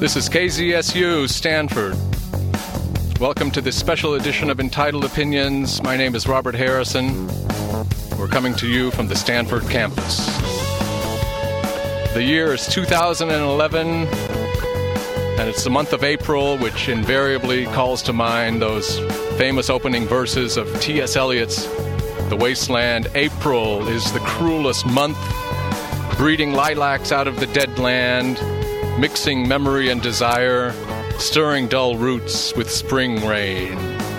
This is KZSU, Stanford. Welcome to this special edition of Entitled Opinions. My name is Robert Harrison. We're coming to you from the Stanford campus. The year is 2011, and it's the month of April, which invariably calls to mind those famous opening verses of T.S. Eliot's The Wasteland. April is the cruelest month, breeding lilacs out of the dead land, mixing memory and desire, stirring dull roots with spring rain.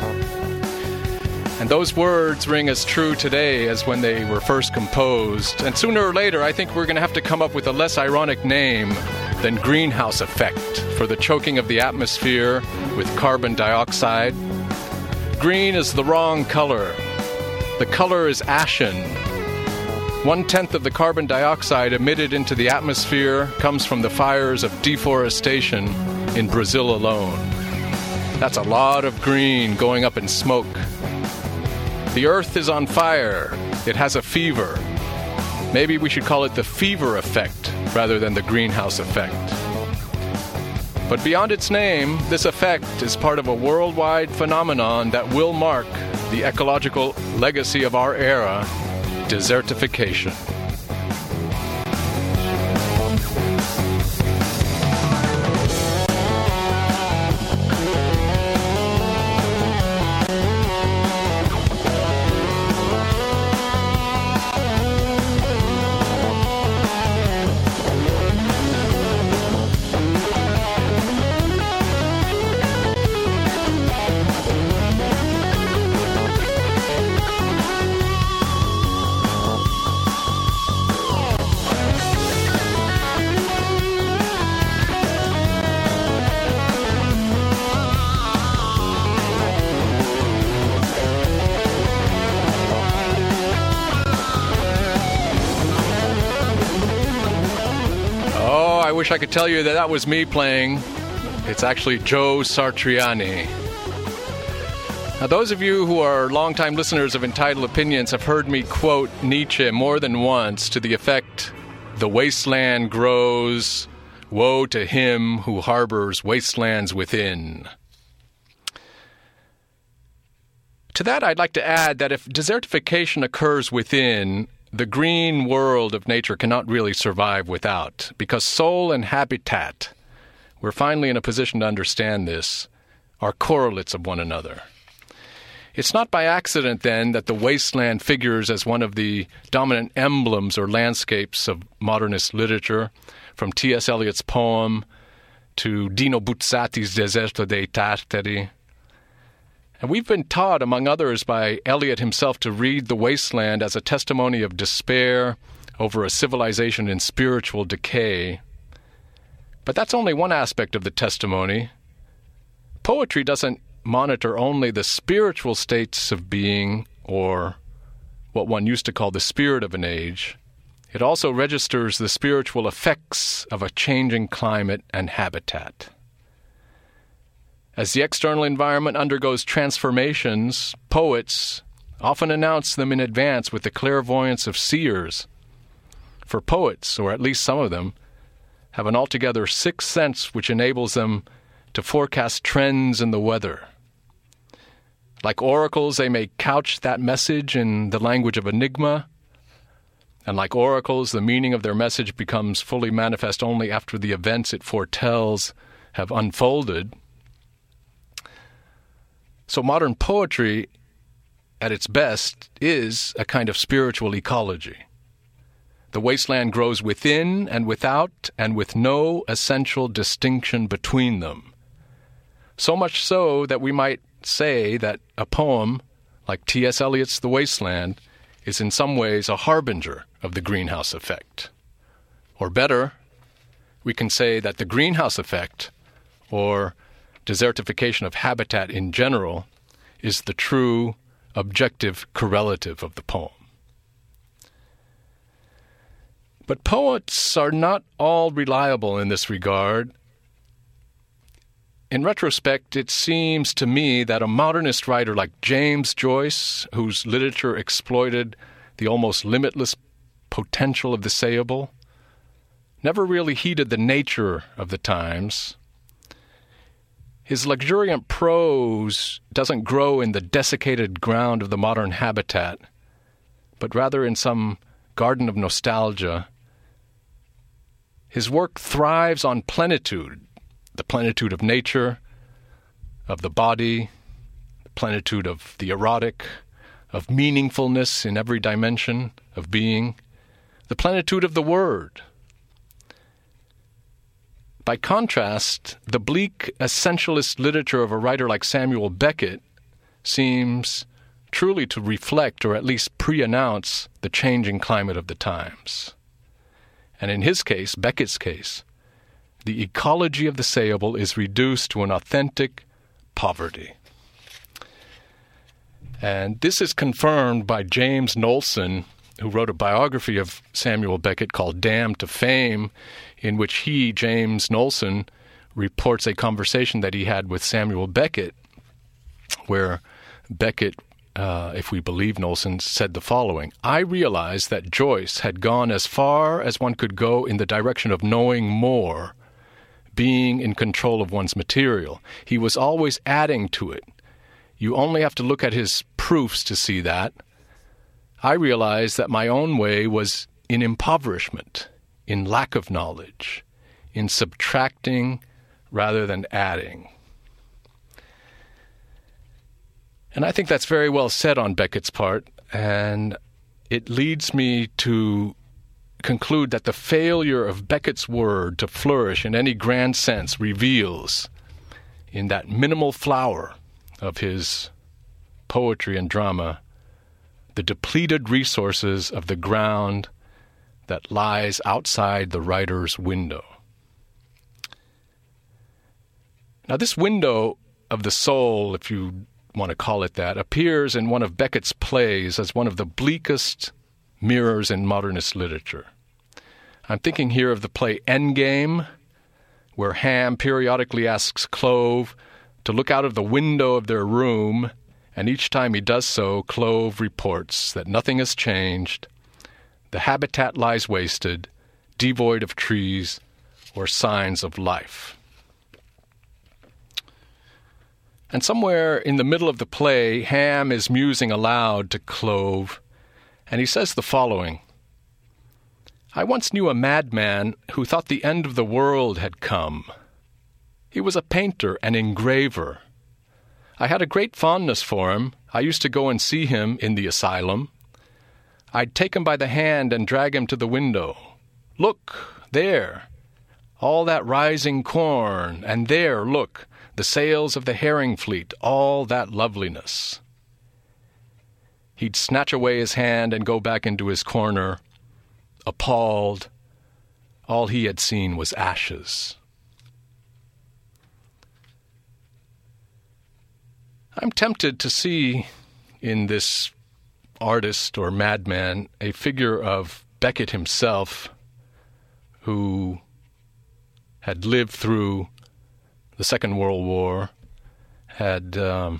And those words ring as true today as when they were first composed. And sooner or later, I think we're going to have to come up with a less ironic name than greenhouse effect for the choking of the atmosphere with carbon dioxide. Green is the wrong color. The color is ashen. 1/10 of the carbon dioxide emitted into the atmosphere comes from the fires of deforestation in Brazil alone. That's a lot of green going up in smoke. The earth is on fire. It has a fever. Maybe we should call it the fever effect rather than the greenhouse effect. But beyond its name, this effect is part of a worldwide phenomenon that will mark the ecological legacy of our era: desertification. I wish I could tell you that that was me playing. It's actually Joe Satriani. Now, those of you who are longtime listeners of Entitled Opinions have heard me quote Nietzsche more than once to the effect, "The wasteland grows, woe to him who harbors wastelands within." To that, I'd like to add that if desertification occurs within, the green world of nature cannot really survive without, because soul and habitat, we're finally in a position to understand this, are correlates of one another. It's not by accident, then, that the wasteland figures as one of the dominant emblems or landscapes of modernist literature, from T.S. Eliot's poem to Dino Buzzati's Deserto dei Tartari. And we've been taught, among others, by Eliot himself to read the wasteland as a testimony of despair over a civilization in spiritual decay. But that's only one aspect of the testimony. Poetry doesn't monitor only the spiritual states of being, or what one used to call the spirit of an age. It also registers the spiritual effects of a changing climate and habitat. As the external environment undergoes transformations, poets often announce them in advance with the clairvoyance of seers. For poets, or at least some of them, have an altogether sixth sense which enables them to forecast trends in the weather. Like oracles, they may couch that message in the language of enigma, and like oracles, the meaning of their message becomes fully manifest only after the events it foretells have unfolded. So modern poetry, at its best, is a kind of spiritual ecology. The wasteland grows within and without, and with no essential distinction between them. So much so that we might say that a poem, like T.S. Eliot's The Wasteland, is in some ways a harbinger of the greenhouse effect. Or better, we can say that the greenhouse effect, or desertification of habitat in general, is the true, objective correlative of the poem. But poets are not all reliable in this regard. In retrospect, it seems to me that a modernist writer like James Joyce, whose literature exploited the almost limitless potential of the sayable, never really heeded the nature of the times His luxuriant prose doesn't grow in the desiccated ground of the modern habitat, but rather in some garden of nostalgia. His work thrives on plenitude, the plenitude of nature, of the body, the plenitude of the erotic, of meaningfulness in every dimension of being, the plenitude of the word. By contrast, the bleak essentialist literature of a writer like Samuel Beckett seems truly to reflect, or at least pre-announce, the changing climate of the times. And in his case, Beckett's case, the ecology of the sayable is reduced to an authentic poverty. And this is confirmed by James Knowlson, who wrote a biography of Samuel Beckett called Damned to Fame, in which he, James Knowlson, reports a conversation that he had with Samuel Beckett, where Beckett, if we believe Knowlson, said the following: "I realized that Joyce had gone as far as one could go in the direction of knowing more, being in control of one's material. He was always adding to it. You only have to look at his proofs to see that. I realized that my own way was in impoverishment, in lack of knowledge, in subtracting rather than adding." And I think that's very well said on Beckett's part, and it leads me to conclude that the failure of Beckett's word to flourish in any grand sense reveals, in that minimal flower of his poetry and drama, the depleted resources of the ground that lies outside the writer's window. Now, this window of the soul, if you want to call it that, appears in one of Beckett's plays as one of the bleakest mirrors in modernist literature. I'm thinking here of the play Endgame, where Ham periodically asks Clove to look out of the window of their room, and each time he does so, Clove reports that nothing has changed, the habitat lies wasted, devoid of trees or signs of life. And somewhere in the middle of the play, Ham is musing aloud to Clove, and he says the following: "I once knew a madman who thought the end of the world had come. He was a painter and engraver. I had a great fondness for him. I used to go and see him in the asylum. I'd take him by the hand and drag him to the window. Look, there, all that rising corn, and there, look, the sails of the herring fleet, all that loveliness." He'd snatch away his hand and go back into his corner, appalled. All he had seen was ashes. I'm tempted to see in this artist or madman a figure of Beckett himself, who had lived through the Second World War, had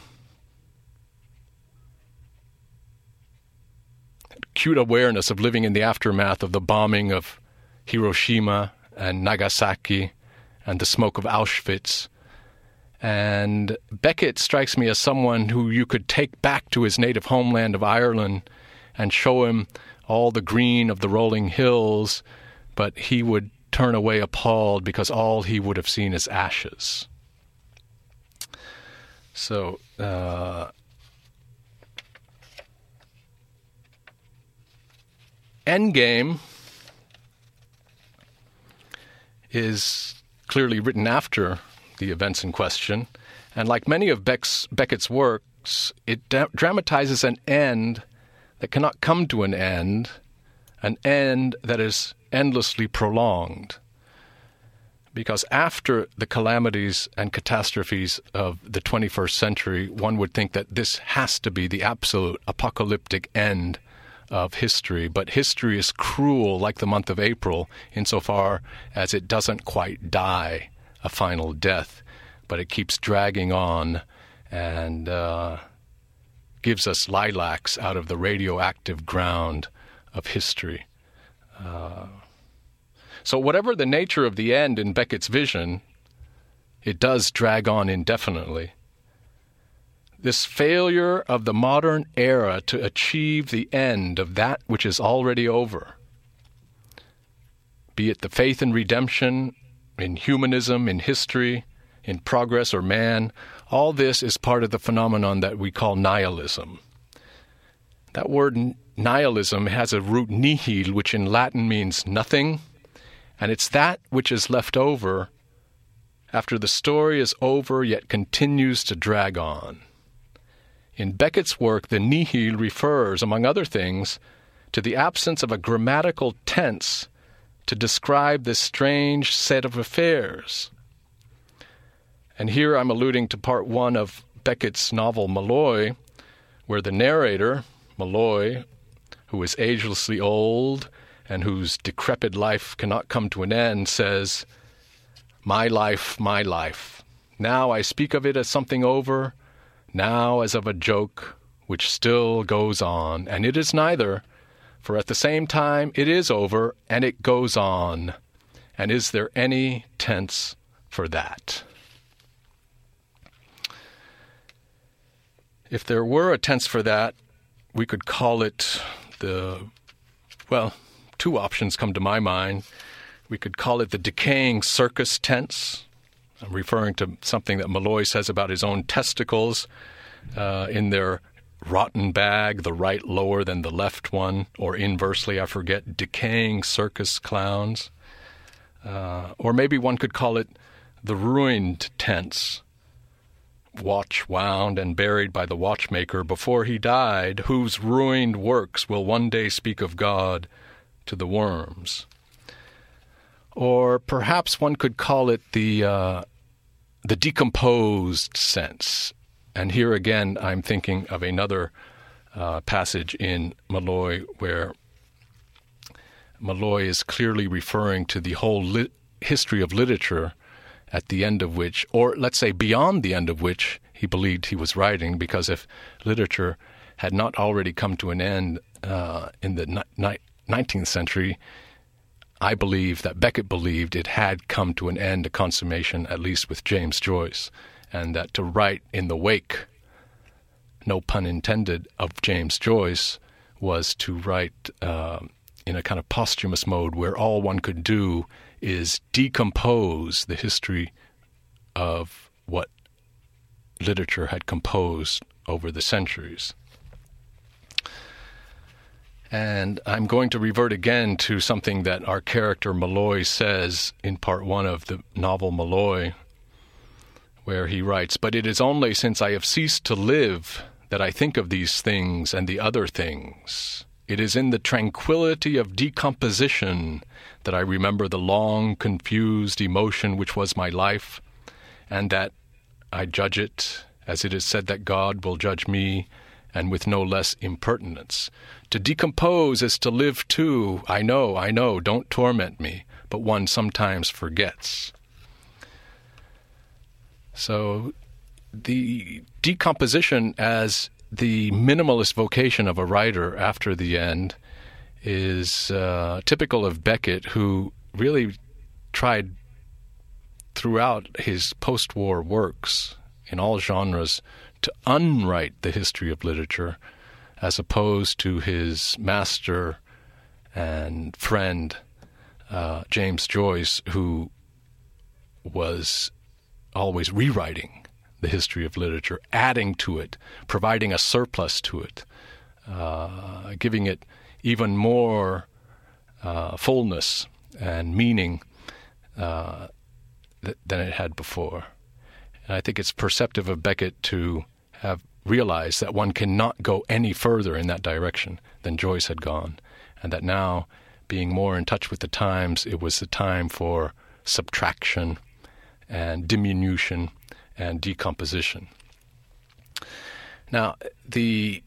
acute awareness of living in the aftermath of the bombing of Hiroshima and Nagasaki and the smoke of Auschwitz. And Beckett strikes me as someone who you could take back to his native homeland of Ireland and show him all the green of the rolling hills, but he would turn away appalled because all he would have seen is ashes. So, Endgame is clearly written after the events in question, and like many of Beckett's works, it dramatizes an end that cannot come to an end that is endlessly prolonged. Because after the calamities and catastrophes of the 21st century, one would think that this has to be the absolute apocalyptic end of history. But history is cruel like the month of April insofar as it doesn't quite die a final death, but it keeps dragging on and gives us lilacs out of the radioactive ground of history. So whatever the nature of the end in Beckett's vision, it does drag on indefinitely. This failure of the modern era to achieve the end of that which is already over, be it the faith in redemption, in humanism, in history, in progress or man, all this is part of the phenomenon that we call nihilism. That word nihilism has a root nihil, which in Latin means nothing, and it's that which is left over after the story is over yet continues to drag on. In Beckett's work, the nihil refers, among other things, to the absence of a grammatical tense to describe this strange set of affairs. And here I'm alluding to part one of Beckett's novel Malloy, where the narrator, Malloy, who is agelessly old and whose decrepit life cannot come to an end, says, my life, now I speak of it as something over, now as of a joke which still goes on, and it is neither, for at the same time it is over and it goes on. And is there any tense for that? If there were a tense for that, we could call it two options come to my mind. We could call it the decaying circus tense. I'm referring to something that Malloy says about his own testicles in their rotten bag, the right lower than the left one, or inversely, I forget, decaying circus clowns. Or maybe one could call it the ruined tense, watch wound and buried by the watchmaker before he died, whose ruined works will one day speak of God to the worms. Or perhaps one could call it the decomposed sense. And here again, I'm thinking of another passage in Malloy where Malloy is clearly referring to the whole history of literature, at the end of which, or let's say beyond the end of which, he believed he was writing, because if literature had not already come to an end in the 19th century, I believe that Beckett believed it had come to an end, a consummation, at least with James Joyce, and that to write in the wake, no pun intended, of James Joyce was to write in a kind of posthumous mode where all one could do is decompose the history of what literature had composed over the centuries. And I'm going to revert again to something that our character Malloy says in part one of the novel Malloy, where he writes, "But it is only since I have ceased to live that I think of these things and the other things. It is in the tranquility of decomposition that I remember the long, confused emotion which was my life, and that I judge it, as it is said that God will judge me, and with no less impertinence. To decompose is to live too. I know, don't torment me, but one sometimes forgets." So the decomposition as the minimalist vocation of a writer after the end is typical of Beckett, who really tried throughout his post-war works in all genres to unwrite the history of literature, as opposed to his master and friend James Joyce, who was always rewriting the history of literature, adding to it, providing a surplus to it, giving it even more fullness and meaning than it had before. And I think it's perceptive of Beckett to have realized that one cannot go any further in that direction than Joyce had gone, and that now, being more in touch with the times, it was the time for subtraction and diminution and decomposition. Now, the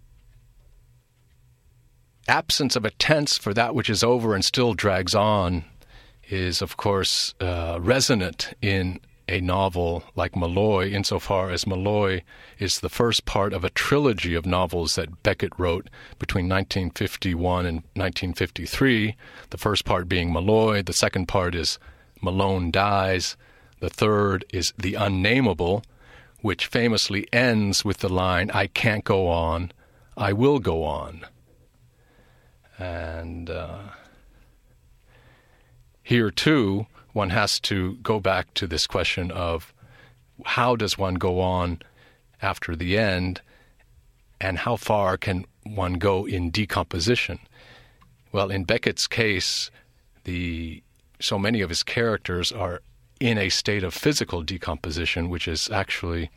absence of a tense for that which is over and still drags on is, of course, resonant in a novel like Malloy, insofar as Malloy is the first part of a trilogy of novels that Beckett wrote between 1951 and 1953, the first part being Malloy, the second part is Malone Dies, The third is the unnameable, which famously ends with the line, I can't go on, I will go on. And here, too, one has to go back to this question of how does one go on after the end, and how far can one go in decomposition? Well, in Beckett's case, so many of his characters are in a state of physical decomposition, which is actually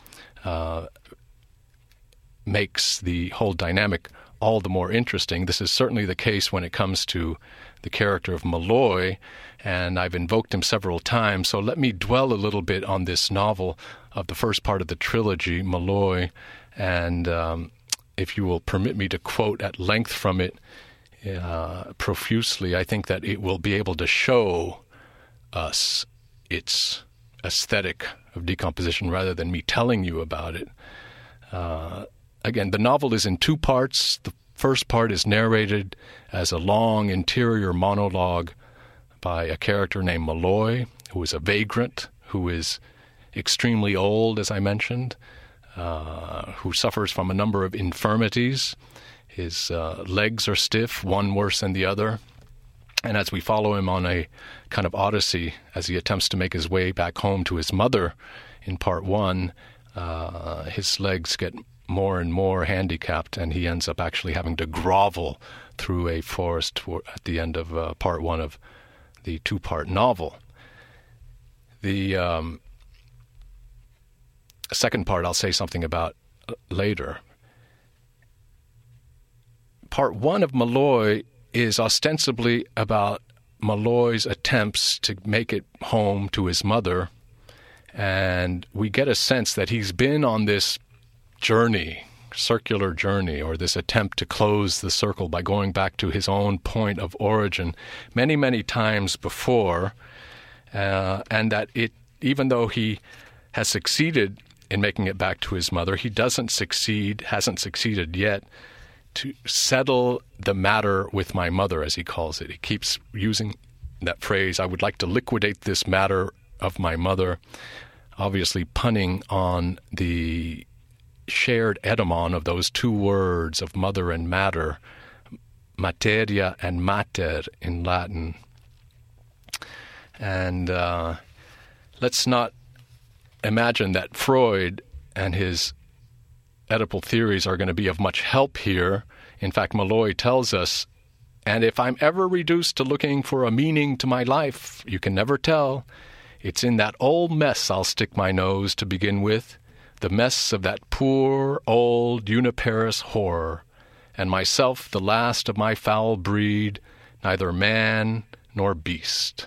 makes the whole dynamic all the more interesting. This is certainly the case when it comes to the character of Malloy, and I've invoked him several times. So let me dwell a little bit on this novel of the first part of the trilogy, Malloy, and if you will permit me to quote at length from it profusely, I think that it will be able to show us its aesthetic of decomposition rather than me telling you about it. Again, the novel is in two parts. The first part is narrated as a long interior monologue by a character named Malloy, who is a vagrant, who is extremely old, as I mentioned, who suffers from a number of infirmities. His legs are stiff, one worse than the other. And as we follow him on a kind of odyssey as he attempts to make his way back home to his mother in part one, his legs get more and more handicapped, and he ends up actually having to grovel through a forest at the end of part one of the two-part novel. The second part I'll say something about later. Part one of Malloy is ostensibly about Malloy's attempts to make it home to his mother, and we get a sense that he's been on this journey, circular journey, or this attempt to close the circle by going back to his own point of origin many, many times before, and that even though he has succeeded in making it back to his mother, he hasn't succeeded yet to settle the matter with my mother, as he calls it. He keeps using that phrase, I would like to liquidate this matter of my mother, obviously punning on the shared etymon of those two words of mother and matter, materia and mater in Latin. And let's not imagine that Freud and his Oedipal theories are going to be of much help here. In fact, Malloy tells us, and if I'm ever reduced to looking for a meaning to my life, you can never tell. It's in that old mess I'll stick my nose to begin with, the mess of that poor old Uniparis horror, and myself the last of my foul breed, neither man nor beast.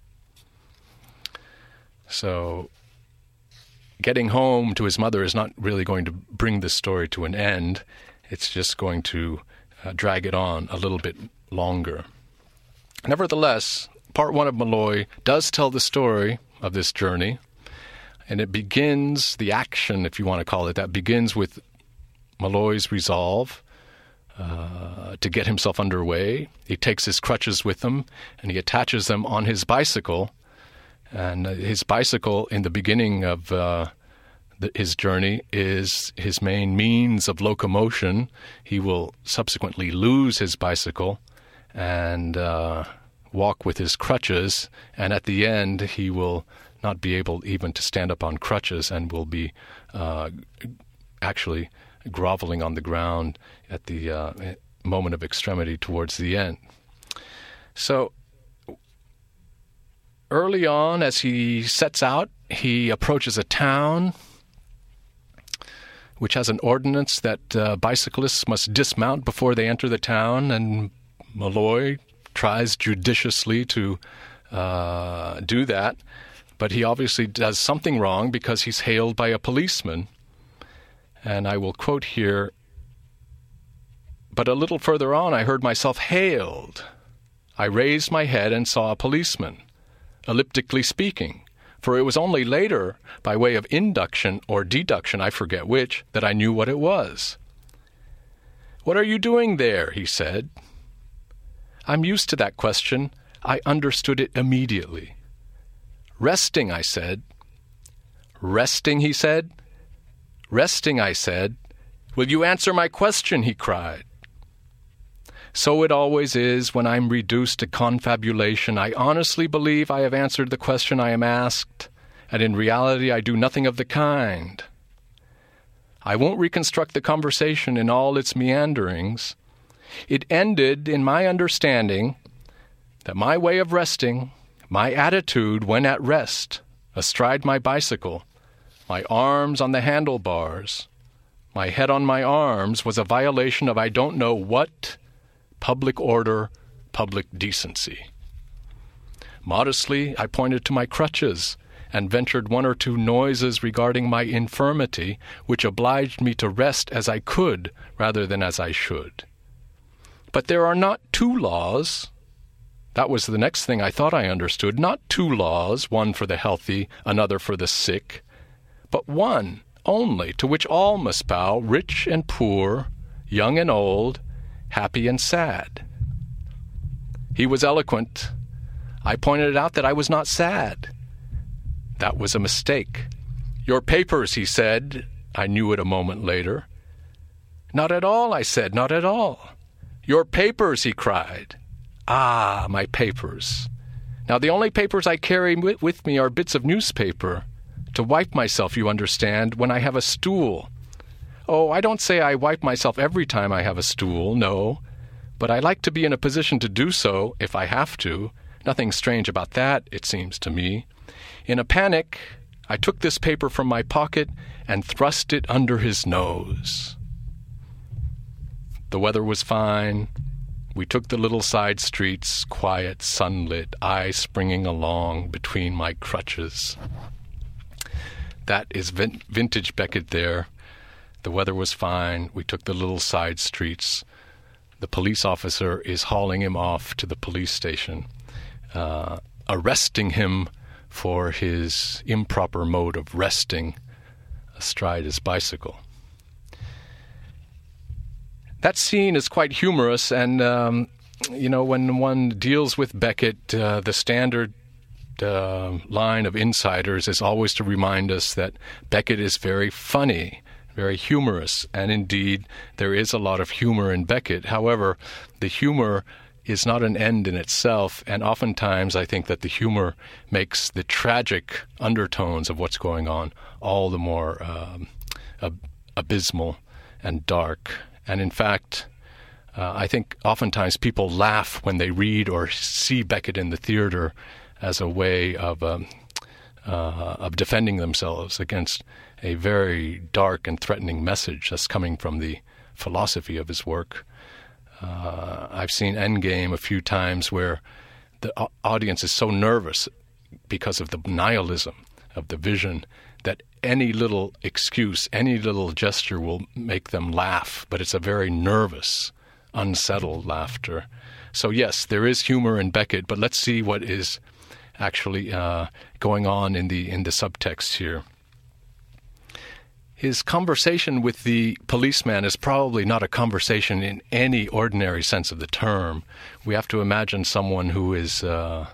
So getting home to his mother is not really going to bring this story to an end. It's just going to drag it on a little bit longer. Nevertheless, part one of Malloy does tell the story of this journey, and it begins, the action, if you want to call it that, begins with Malloy's resolve to get himself underway. He takes his crutches with him, and he attaches them on his bicycle. And his bicycle, in the beginning of his journey, is his main means of locomotion. He will subsequently lose his bicycle and walk with his crutches. And at the end, he will not be able even to stand up on crutches and will be actually groveling on the ground at the moment of extremity towards the end. So early on, as he sets out, he approaches a town which has an ordinance that bicyclists must dismount before they enter the town, and Malloy tries judiciously to do that, but he obviously does something wrong because he's hailed by a policeman. And I will quote here, "But a little further on I heard myself hailed. I raised my head and saw a policeman, elliptically speaking, for it was only later, by way of induction or deduction, I forget which, that I knew what it was. 'What are you doing there?' he said. I'm used to that question. I understood it immediately. 'Resting,' I said, "Resting," he said. "Resting," I said. "Will you answer my question?" he cried. So it always is when I'm reduced to confabulation. I honestly believe I have answered the question I am asked, and in reality I do nothing of the kind. I won't reconstruct the conversation in all its meanderings. It ended in my understanding that my way of resting, my attitude when at rest, astride my bicycle, my arms on the handlebars, my head on my arms, was a violation of I don't know what public order, public decency. Modestly, I pointed to my crutches and ventured one or two noises regarding my infirmity, which obliged me to rest as I could rather than as I should. But there are not two laws. That was the next thing I thought I understood. Not two laws, one for the healthy, another for the sick, but one only, to which all must bow, rich and poor, young and old, happy and sad. He was eloquent. I pointed out that I was not sad. That was a mistake. "Your papers," he said. I knew it a moment later. "Not at all," I said, "not at all." "Your papers," he cried. Ah, my papers. Now the only papers I carry with me are bits of newspaper, to wipe myself, you understand, when I have a stool. Oh, I don't say I wipe myself every time I have a stool, no, but I like to be in a position to do so if I have to. Nothing strange about that, it seems to me. In a panic, I took this paper from my pocket and thrust it under his nose. The weather was fine. We took the little side streets, quiet, sunlit, I springing along between my crutches. That is vintage Beckett there. The weather was fine. We took the little side streets. The police officer is hauling him off to the police station, arresting him for his improper mode of resting astride his bicycle. That scene is quite humorous, and, when one deals with Beckett, the standard line of insiders is always to remind us that Beckett is very funny, very humorous, and indeed there is a lot of humor in Beckett. However, the humor is not an end in itself, and oftentimes I think that the humor makes the tragic undertones of what's going on all the more abysmal and dark. And in fact, I think oftentimes people laugh when they read or see Beckett in the theater as a way of defending themselves against a very dark and threatening message that's coming from the philosophy of his work. I've seen Endgame a few times where the audience is so nervous because of the nihilism of the vision that any little excuse, any little gesture will make them laugh, but it's a very nervous, unsettled laughter. So yes, there is humor in Beckett, but let's see what is actually going on in the subtext here. His conversation with the policeman is probably not a conversation in any ordinary sense of the term. We have to imagine someone who is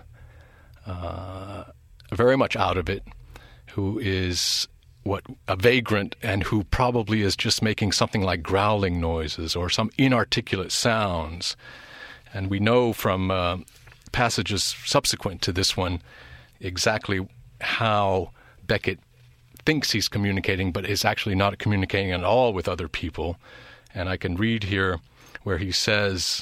very much out of it, who is a vagrant, and who probably is just making something like growling noises or some inarticulate sounds. And we know from passages subsequent to this one exactly how Beckett thinks he's communicating, but is actually not communicating at all with other people. And I can read here where he says,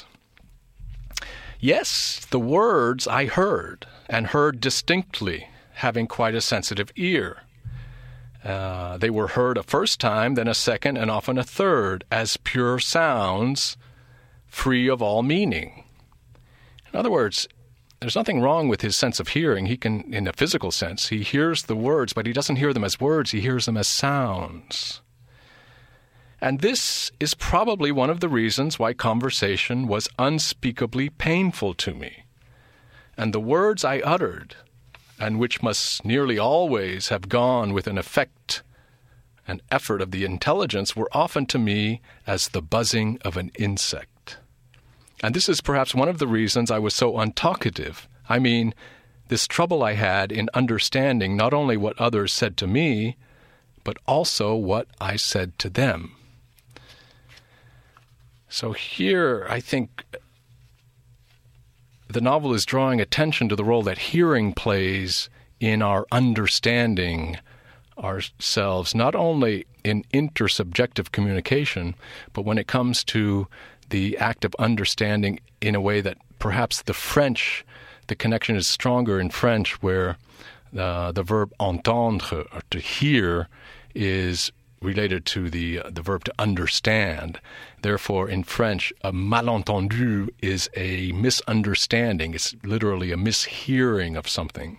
"Yes, the words I heard, and heard distinctly, having quite a sensitive ear. They were heard a first time, then a second, and often a third, as pure sounds, free of all meaning." In other words, there's nothing wrong with his sense of hearing. He can, in a physical sense, he hears the words, but he doesn't hear them as words, he hears them as sounds. And this is probably one of the reasons why conversation was unspeakably painful to me. And the words I uttered, and which must nearly always have gone with an effect, an effort of the intelligence, were often to me as the buzzing of an insect. And this is perhaps one of the reasons I was so untalkative. I mean, this trouble I had in understanding not only what others said to me, but also what I said to them. So here, I think the novel is drawing attention to the role that hearing plays in our understanding ourselves, not only in intersubjective communication, but when it comes to the act of understanding in a way that perhaps the connection is stronger in French, where the verb entendre, or to hear, is related to the verb to understand. Therefore, in French, a malentendu is a misunderstanding. It's literally a mishearing of something.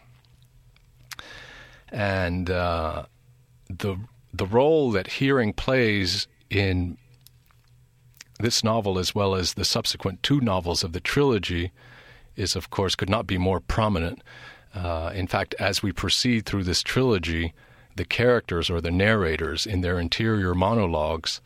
And the role that hearing plays in this novel, as well as the subsequent two novels of the trilogy, is, of course, could not be more prominent. In fact, as we proceed through this trilogy, the characters or the narrators in their interior monologues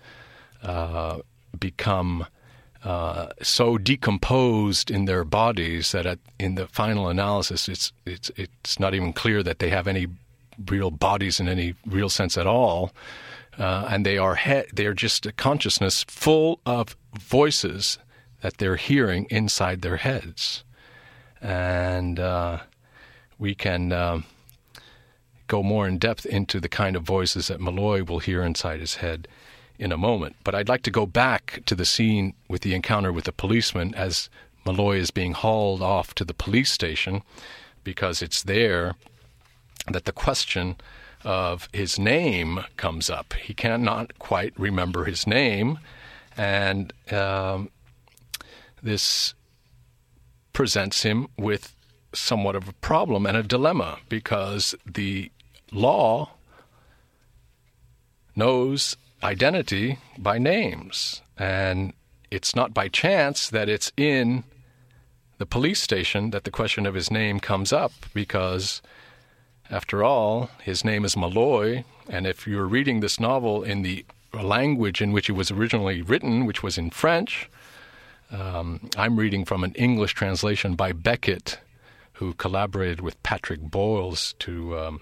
become so decomposed in their bodies that in the final analysis, it's not even clear that they have any real bodies in any real sense at all, and they are just a consciousness full of voices that they're hearing inside their heads, and we can go more in depth into the kind of voices that Malloy will hear inside his head in a moment. But I'd like to go back to the scene with the encounter with the policeman as Malloy is being hauled off to the police station, because it's there that the question of his name comes up. He cannot quite remember his name, and this presents him with somewhat of a problem and a dilemma, because the law knows identity by names, and it's not by chance that it's in the police station that the question of his name comes up, because after all, his name is Malloy, and if you're reading this novel in the language in which it was originally written, which was in French, I'm reading from an English translation by Beckett, who collaborated with Patrick Boyles to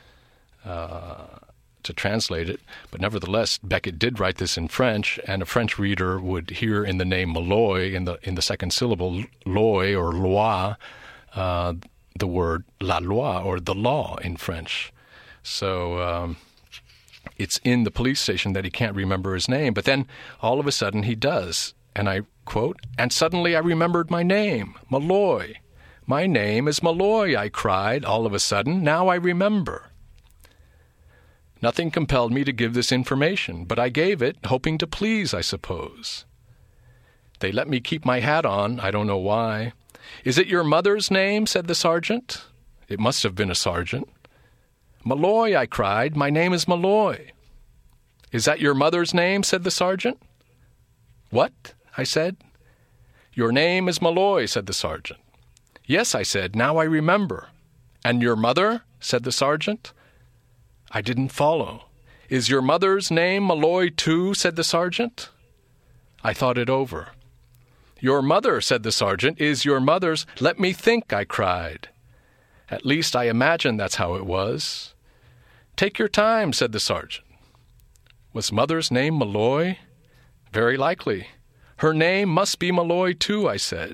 translate it. But nevertheless, Beckett did write this in French, and a French reader would hear in the name Malloy, in the second syllable, loy or loi, the word la loi, or the law in French. So it's in the police station that he can't remember his name. But then all of a sudden he does. And I quote, "And suddenly I remembered my name, Malloy. My name is Malloy," I cried, all of a sudden. "Now I remember." Nothing compelled me to give this information, but I gave it, hoping to please, I suppose. They let me keep my hat on, I don't know why. "Is it your mother's name?" said the sergeant. It must have been a sergeant. "Malloy," I cried. "My name is Malloy." "Is that your mother's name?" said the sergeant. "What?" I said. "Your name is Malloy," said the sergeant. "Yes," I said. "Now I remember." "And your mother?" said the sergeant. I didn't follow. "Is your mother's name Malloy too?" said the sergeant. I thought it over. "Your mother," said the sergeant, "is your mother's—" "Let me think," I cried. "At least I imagine that's how it was." "Take your time," said the sergeant. "Was mother's name Malloy?" "Very likely." "Her name must be Malloy too," I said.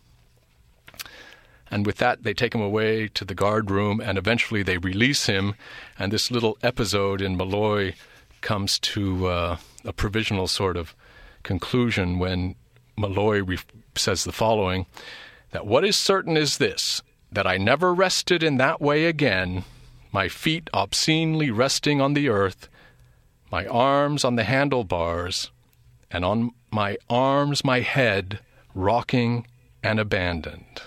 And with that, they take him away to the guard room, and eventually they release him. And this little episode in Malloy comes to a provisional sort of conclusion when Malloy says the following, that "What is certain is this, that I never rested in that way again, my feet obscenely resting on the earth, my arms on the handlebars, and on my arms my head rocking and abandoned."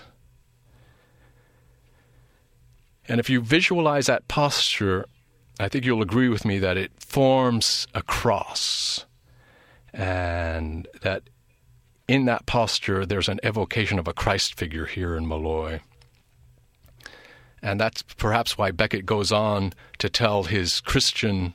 And if you visualize that posture, I think you'll agree with me that it forms a cross, and that in that posture there's an evocation of a Christ figure here in Malloy. And that's perhaps why Beckett goes on to tell his Christian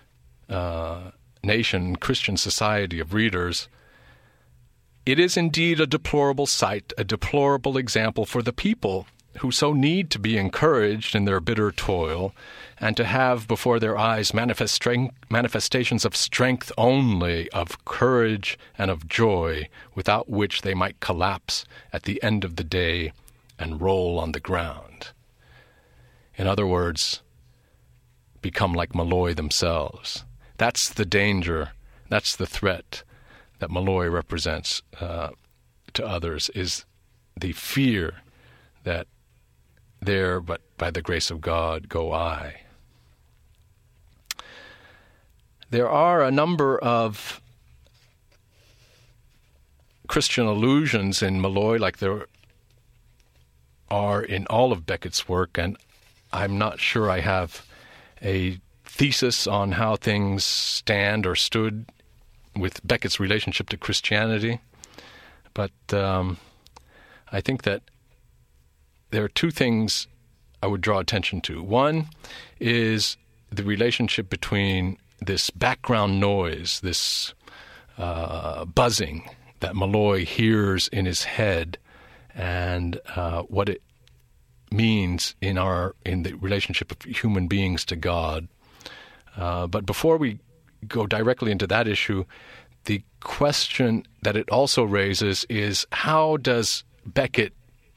nation, Christian society of readers, "It is indeed a deplorable sight, a deplorable example for the people, who so need to be encouraged in their bitter toil, and to have before their eyes manifestations of strength only, of courage and of joy, without which they might collapse at the end of the day and roll on the ground. In other words, become like Malloy themselves. That's the danger, that's the threat that Malloy represents to others, is the fear that there, but by the grace of God, go I. There are a number of Christian allusions in Malloy, like there are in all of Beckett's work, and I'm not sure I have a thesis on how things stand or stood with Beckett's relationship to Christianity, but I think that there are two things I would draw attention to. One is the relationship between this background noise, this buzzing that Malloy hears in his head, and what it means in the relationship of human beings to God. But before we go directly into that issue, the question that it also raises is, how does Beckett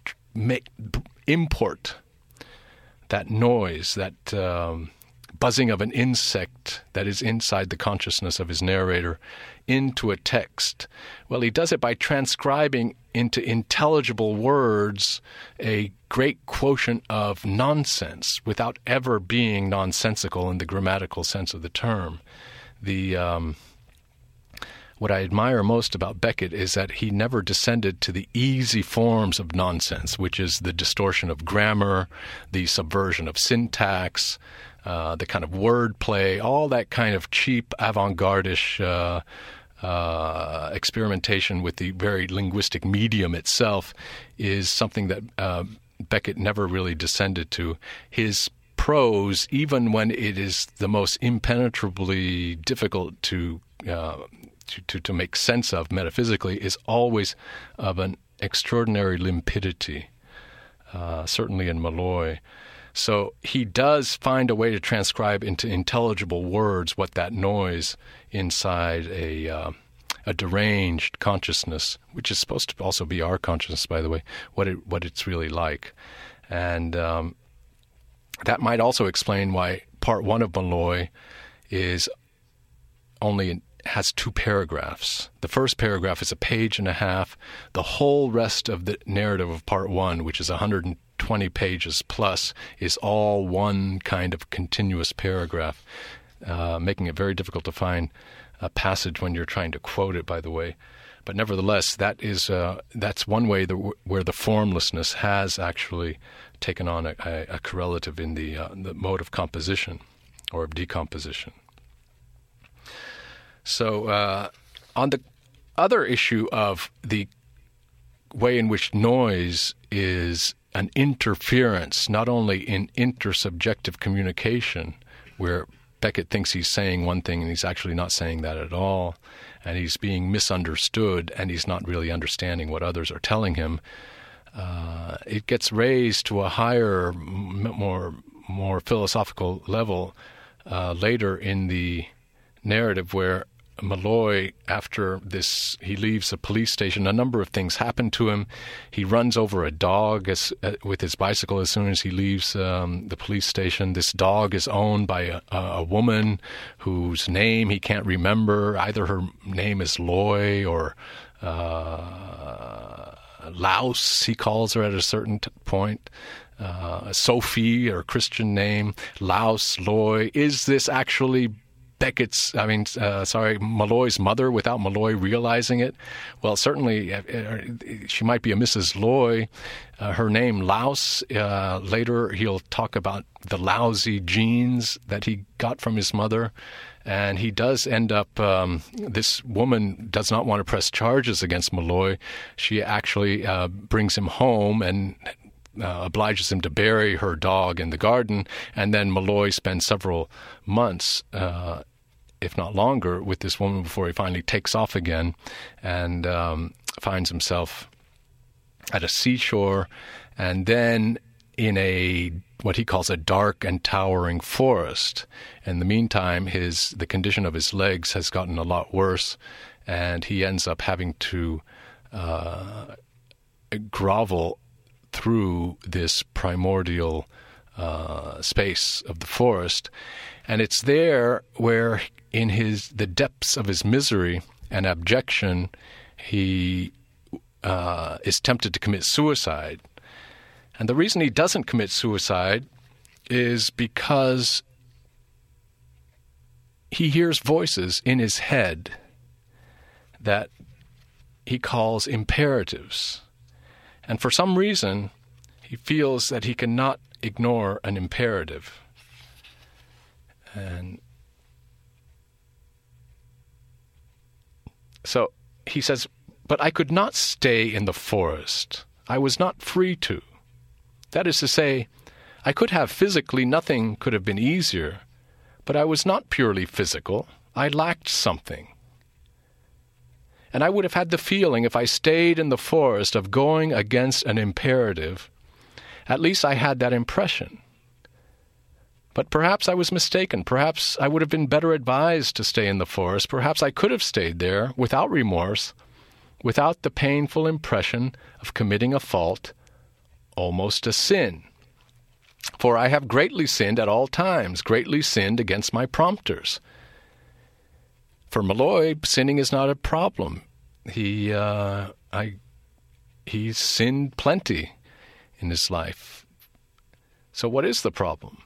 import that noise, that buzzing of an insect that is inside the consciousness of his narrator, into a text? Well, he does it by transcribing into intelligible words a great quotient of nonsense without ever being nonsensical in the grammatical sense of the term. What I admire most about Beckett is that he never descended to the easy forms of nonsense, which is the distortion of grammar, the subversion of syntax, the kind of wordplay, all that kind of cheap, avant-garde-ish experimentation with the very linguistic medium itself is something that Beckett never really descended to. His prose, even when it is the most impenetrably difficult to make sense of metaphysically, is always of an extraordinary limpidity, certainly in Malloy. So he does find a way to transcribe into intelligible words what that noise inside a deranged consciousness, which is supposed to also be our consciousness, by the way, what it's really like. And that might also explain why part one of Malloy has 2 paragraphs. The first paragraph is a page and a half. The whole rest of the narrative of part 1, which is 120 pages plus, is all one kind of continuous paragraph, making it very difficult to find a passage when you're trying to quote it, by the way. But nevertheless, that's one way where the formlessness has actually taken on a correlative in the mode of composition or of decomposition. So on the other issue of the way in which noise is an interference, not only in intersubjective communication, where Beckett thinks he's saying one thing and he's actually not saying that at all, and he's being misunderstood and he's not really understanding what others are telling him, it gets raised to a higher, more philosophical level later in the narrative, where Malloy, after this, he leaves a police station. A number of things happen to him. He runs over a dog with his bicycle as soon as he leaves the police station. This dog is owned by a woman whose name he can't remember. Either her name is Loy or Louse, he calls her at a certain point. Sophie, or Christian name. Louse, Loy. Is this actually Malloy's mother without Malloy realizing it? Well, certainly she might be a Mrs. Loy. Her name, Louse. Later he'll talk about the lousy genes that he got from his mother. And he does end up, this woman does not want to press charges against Malloy. She actually brings him home and obliges him to bury her dog in the garden, and then Malloy spends several months, if not longer, with this woman before he finally takes off again and finds himself at a seashore. And then in what he calls a dark and towering forest. In the meantime, the condition of his legs has gotten a lot worse, and he ends up having to grovel through this primordial space of the forest. And it's there where, in the depths of his misery and abjection, he is tempted to commit suicide. And the reason he doesn't commit suicide is because he hears voices in his head that he calls imperatives. And for some reason, he feels that he cannot ignore an imperative. And so he says, "But I could not stay in the forest. I was not free to. That is to say, I could have physically, nothing could have been easier, but I was not purely physical. I lacked something. And I would have had the feeling, if I stayed in the forest, of going against an imperative. At least I had that impression. But perhaps I was mistaken. Perhaps I would have been better advised to stay in the forest. Perhaps I could have stayed there without remorse, without the painful impression of committing a fault, almost a sin. For I have greatly sinned at all times, greatly sinned against my prompters." For Malloy, sinning is not a problem. He's sinned plenty in his life. So what is the problem?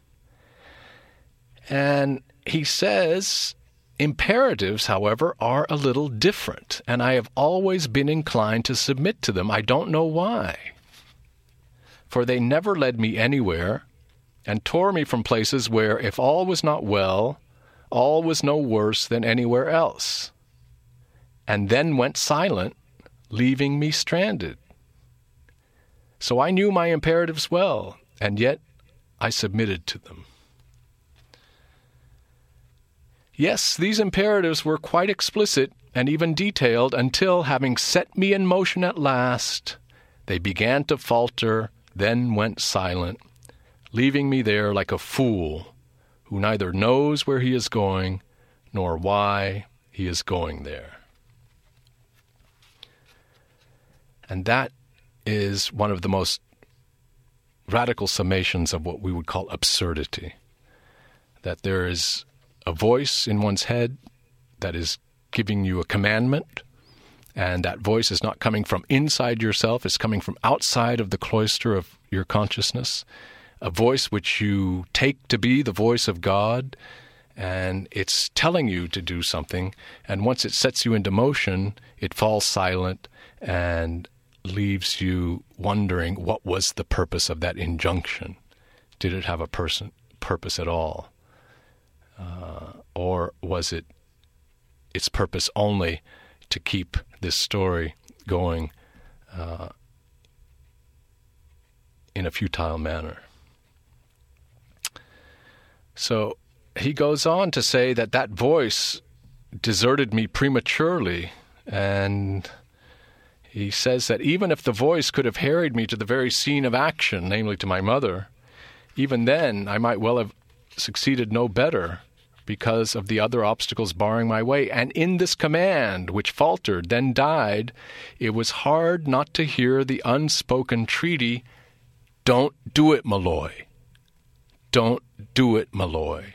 And he says, imperatives, however, are a little different, and I have always been inclined to submit to them. I don't know why. For they never led me anywhere, and tore me from places where, if all was not well, all was no worse than anywhere else, and then went silent, leaving me stranded. So I knew my imperatives well, and yet I submitted to them. Yes, these imperatives were quite explicit and even detailed until, having set me in motion at last, they began to falter, then went silent, leaving me there like a fool who neither knows where he is going nor why he is going there. And that is one of the most radical summations of what we would call absurdity. That there is a voice in one's head that is giving you a commandment, and that voice is not coming from inside yourself, it's coming from outside of the cloister of your consciousness, a voice which you take to be the voice of God, and it's telling you to do something, and once it sets you into motion, it falls silent and leaves you wondering what was the purpose of that injunction. Did it have a purpose at all? Or was it its purpose only to keep this story going in a futile manner? So he goes on to say that that voice deserted me prematurely, and he says that even if the voice could have harried me to the very scene of action, namely to my mother, even then I might well have succeeded no better because of the other obstacles barring my way. And in this command, which faltered, then died, it was hard not to hear the unspoken treaty, "Don't do it, Malloy. Don't do it, Malloy."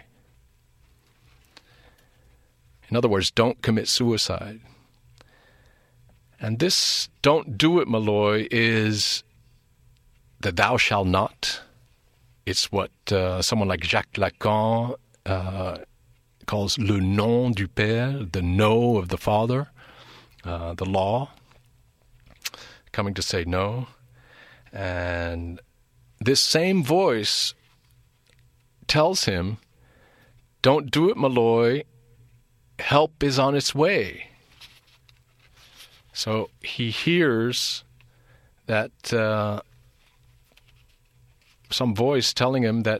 In other words, don't commit suicide. And this "don't do it, Malloy" is the "thou shalt not." It's what someone like Jacques Lacan calls le nom du père, the no of the father, the law, coming to say no. And this same voice tells him, "Don't do it, Malloy. Help is on its way." So he hears that some voice telling him that,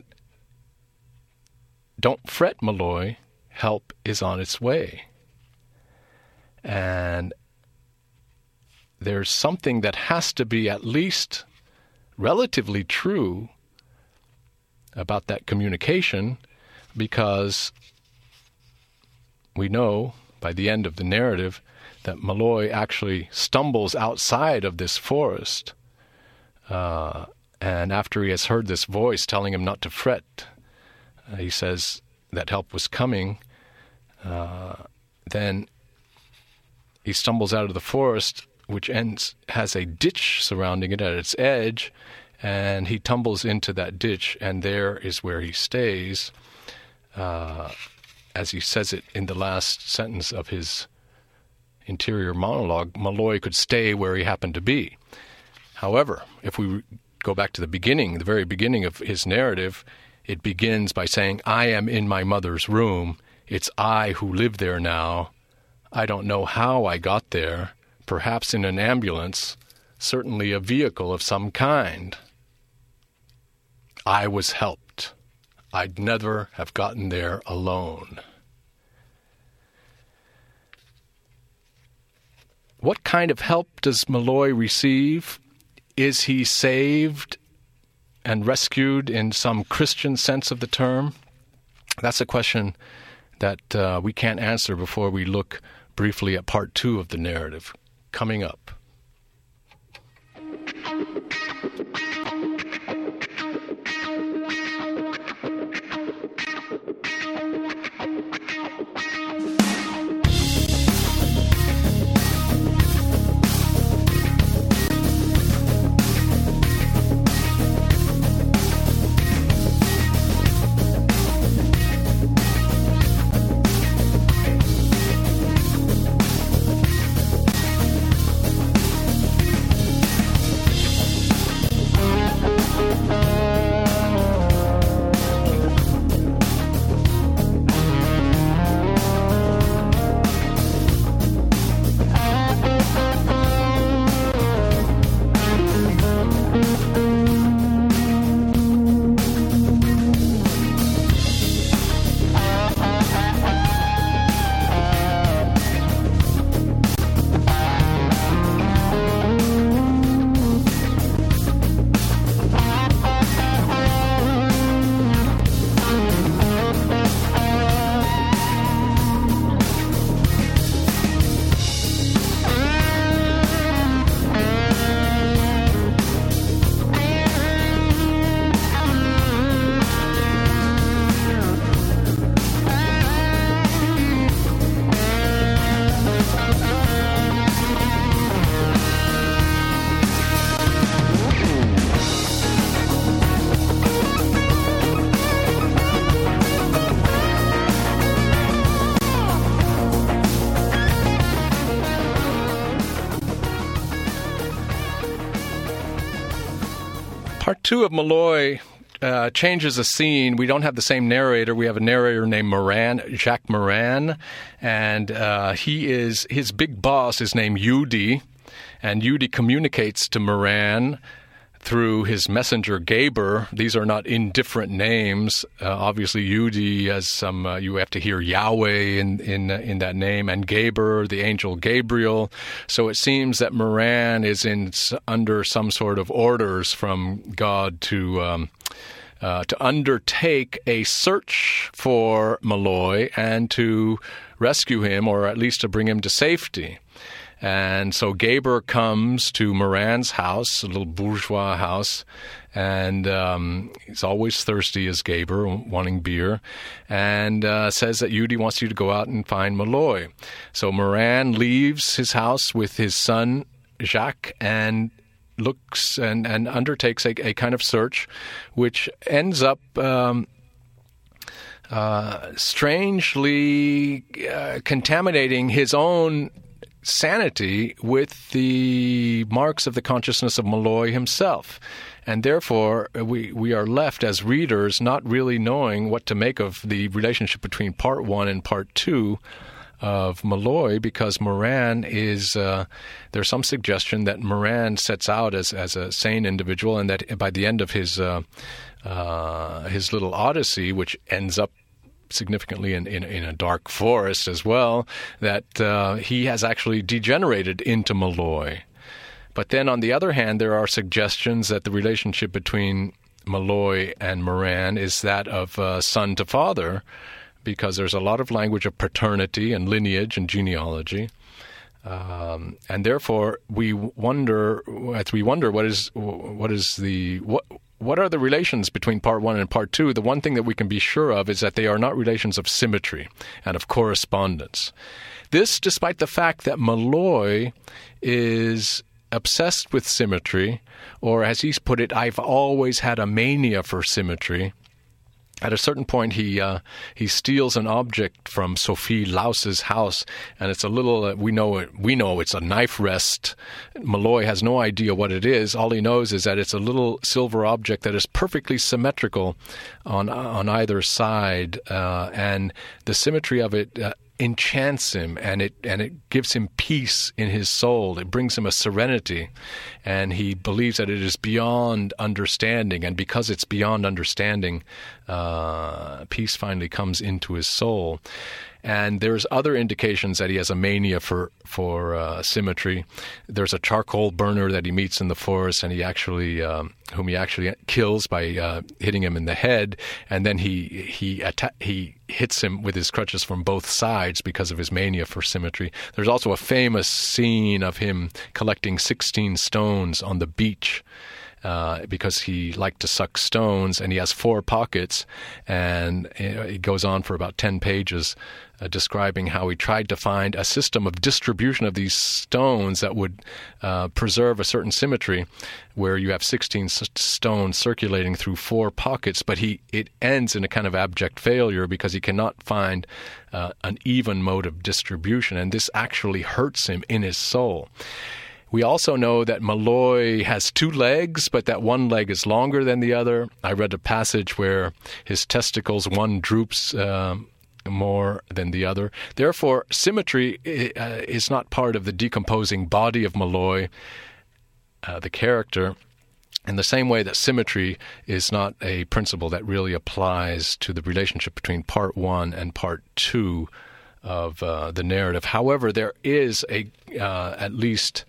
"Don't fret, Malloy. Help is on its way." And there's something that has to be at least relatively true about that communication, because we know by the end of the narrative that Malloy actually stumbles outside of this forest. And after he has heard this voice telling him not to fret, he says that help was coming. Then he stumbles out of the forest, which has a ditch surrounding it at its edge, and he tumbles into that ditch, and there is where he stays. As he says it in the last sentence of his interior monologue, Malloy could stay where he happened to be. However, if we go back to the beginning, the very beginning of his narrative, it begins by saying, I am in my mother's room. It's I who live there now. I don't know how I got there, perhaps in an ambulance, certainly a vehicle of some kind. I was helped. I'd never have gotten there alone. What kind of help does Malloy receive? Is he saved and rescued in some Christian sense of the term? That's a question that we can't answer before we look briefly at part 2 of the narrative, coming up. Part 2 of Malloy changes the scene. We don't have the same narrator. We have a narrator named Moran, Jacques Moran, and his big boss is named Yudi, and Yudi communicates to Moran through his messenger Gaber. These are not indifferent names. Obviously, Yudi has some. You have to hear Yahweh in that name, and Gaber, the angel Gabriel. So it seems that Moran is under some sort of orders from God to undertake a search for Malloy and to rescue him, or at least to bring him to safety. And so Gaber comes to Moran's house, a little bourgeois house, and he's always thirsty as Gaber, wanting beer, and says that Yudi wants you to go out and find Malloy. So Moran leaves his house with his son, Jacques, and looks and undertakes a kind of search, which ends up strangely contaminating his own sanity with the marks of the consciousness of Malloy himself. And therefore, we are left as readers not really knowing what to make of the relationship between Part 1 and Part 2 of Malloy, because Moran is, there's some suggestion that Moran sets out as a sane individual, and that by the end of his little odyssey, which ends up significantly in a dark forest as well, that he has actually degenerated into Malloy. But then on the other hand, there are suggestions that the relationship between Malloy and Moran is that of son to father, because there's a lot of language of paternity and lineage and genealogy. And therefore, we wonder what are the relations between Part 1 and Part 2? The one thing that we can be sure of is that they are not relations of symmetry and of correspondence. This, despite the fact that Malloy is obsessed with symmetry, or as he's put it, I've always had a mania for symmetry. At a certain point, he steals an object from Sophie Laus's house, and it's a little. We know it's a knife rest. Malloy has no idea what it is. All he knows is that it's a little silver object that is perfectly symmetrical on either side, and the symmetry of it enchants him, and it gives him peace in his soul. It brings him a serenity, and he believes that it is beyond understanding, and because it's beyond understanding, peace finally comes into his soul. And there's other indications that he has a mania for symmetry. There's a charcoal burner that he meets in the forest, and whom he actually kills by hitting him in the head, and then he hits him with his crutches from both sides because of his mania for symmetry. There's also a famous scene of him collecting 16 stones on the beach, because he liked to suck stones, and he has 4 pockets, and it goes on for about 10 pages describing how he tried to find a system of distribution of these stones that would preserve a certain symmetry, where you have 16 stones circulating through 4 pockets, but it ends in a kind of abject failure because he cannot find an even mode of distribution, and this actually hurts him in his soul. We also know that Malloy has 2 legs, but that one leg is longer than the other. I read a passage where his testicles, one droops more than the other. Therefore, symmetry is not part of the decomposing body of Malloy, the character, in the same way that symmetry is not a principle that really applies to the relationship between Part 1 and Part 2 of the narrative. However, there is at least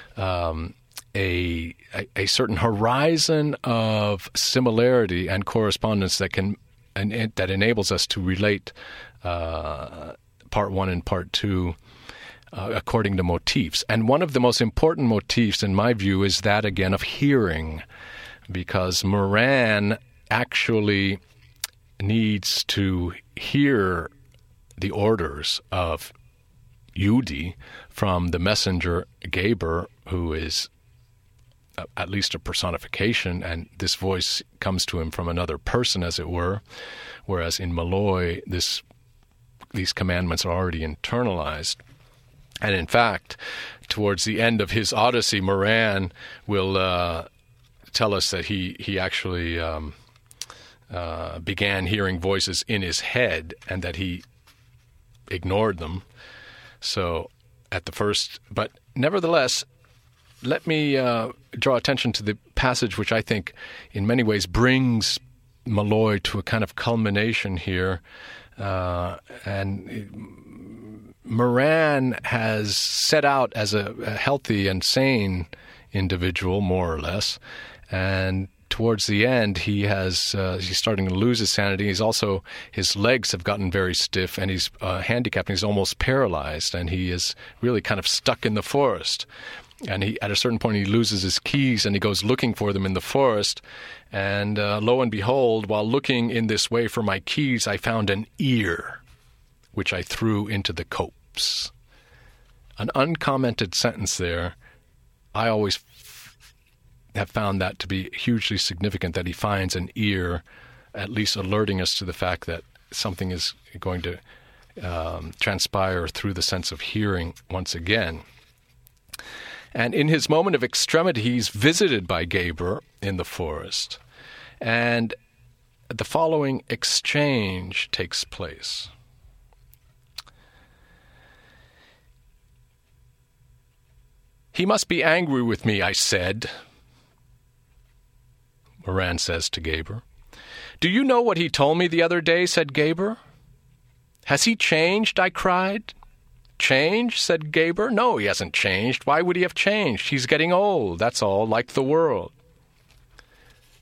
a certain horizon of similarity and correspondence that enables us to relate Part 1 and Part 2 according to motifs. And one of the most important motifs, in my view, is that, again, of hearing, because Moran actually needs to hear the orders of Yudi from the messenger Geber, who is at least a personification, and this voice comes to him from another person, as it were, whereas in Malloy, these commandments are already internalized. And in fact, towards the end of his Odyssey, Moran will tell us that he actually began hearing voices in his head, and that he ignored them. So at the first, but nevertheless, let me draw attention to the passage which I think in many ways brings Malloy to a kind of culmination here. And Moran has set out as a healthy and sane individual, more or less, and towards the end, he's starting to lose his sanity. His legs have gotten very stiff, and he's handicapped, and he's almost paralyzed, and he is really kind of stuck in the forest. And at a certain point, he loses his keys, and he goes looking for them in the forest. And lo and behold, while looking in this way for my keys, I found an ear, which I threw into the copse. An uncommented sentence there. I always have found that to be hugely significant, that he finds an ear, at least alerting us to the fact that something is going to transpire through the sense of hearing once again. And in his moment of extremity, he's visited by Geber in the forest, and the following exchange takes place. "He must be angry with me," I said. Moran says to Geber. "Do you know what he told me the other day?" said Geber. "Has he changed?" I cried. "Changed?" said Geber. "No, he hasn't changed. Why would he have changed? He's getting old, that's all, like the world."